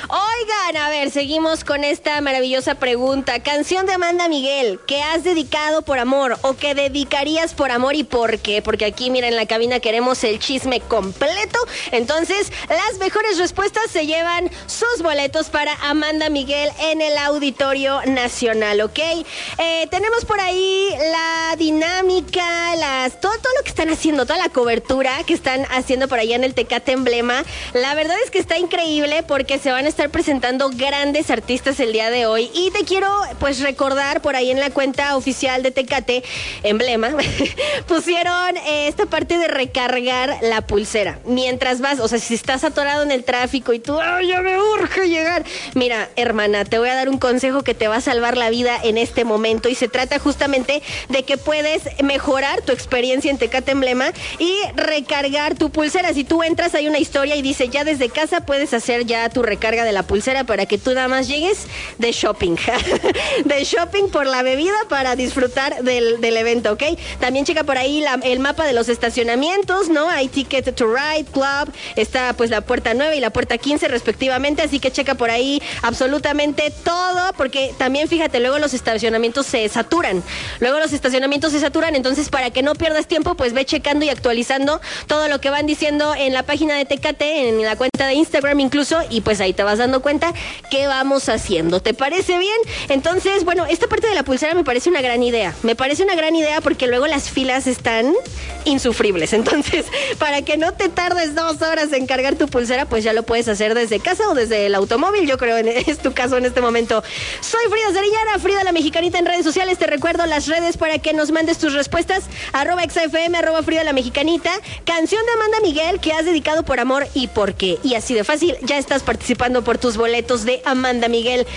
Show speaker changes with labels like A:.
A: Oigan, a ver, seguimos con esta maravillosa pregunta. Canción de Amanda Miguel, que has dedicado por amor o que dedicarías por amor y por qué. Porque aquí, mira, en la cabina queremos el chisme completo. Entonces, las mejores respuestas se llevan sus boletos para Amanda Miguel en el Auditorio Nacional, ¿ok? Tenemos por ahí la dinámica, todo lo que están haciendo, toda la cobertura que están haciendo por allá en el Tecate Emblema. La verdad es que está increíble porque se van a estar presentando grandes artistas el día de hoy. Y te quiero, pues, recordar por ahí en la cuenta oficial de Tecate Emblema, pusieron esta parte de recargar la pulsera. Mientras vas, o sea, si estás atorado en el tráfico y tú, ¡ay, ya me urge llegar! Mira, hermana, te voy a dar un consejo que te va a salvar la vida en este momento. Y se trata justamente de que puedes mejorar tu experiencia en Tecate Emblema y recargar tu pulsera. Si tú entras, hay una historia y dice, ya desde casa puedes hacer ya tu recarga de la pulsera para que tú nada más llegues de shopping. De shopping por la bebida para disfrutar del evento, ¿ok? También checa por ahí el mapa de los estacionamientos, ¿no? Hay Ticket to Ride Club, está pues la puerta 9 y la puerta 15 respectivamente, así que checa por ahí absolutamente todo, porque también fíjate, luego los estacionamientos se saturan. Entonces para que no pierdas tiempo, pues ve checando y actualizando todo lo que van diciendo en la página de Tecate, en la cuenta de Instagram incluso, y pues ahí te vas dando cuenta qué vamos haciendo. ¿Te parece bien? Entonces, bueno, esta parte de la pulsera me parece una gran idea. Porque luego las filas están insufribles. Entonces, para que no te tardes 2 horas en cargar tu pulsera, pues ya lo puedes hacer desde casa o desde el automóvil. Yo creo es tu caso en este momento. Soy Frida Sariñana, Frida la Mexicanita en redes sociales. Te recuerdo las redes para que nos mandes tus respuestas. @exafm, @Frida la Mexicanita. Canción de Amanda Miguel que has dedicado por amor y por qué. Y así de fácil, ya estás participando por tus boletos de Amanda Miguel.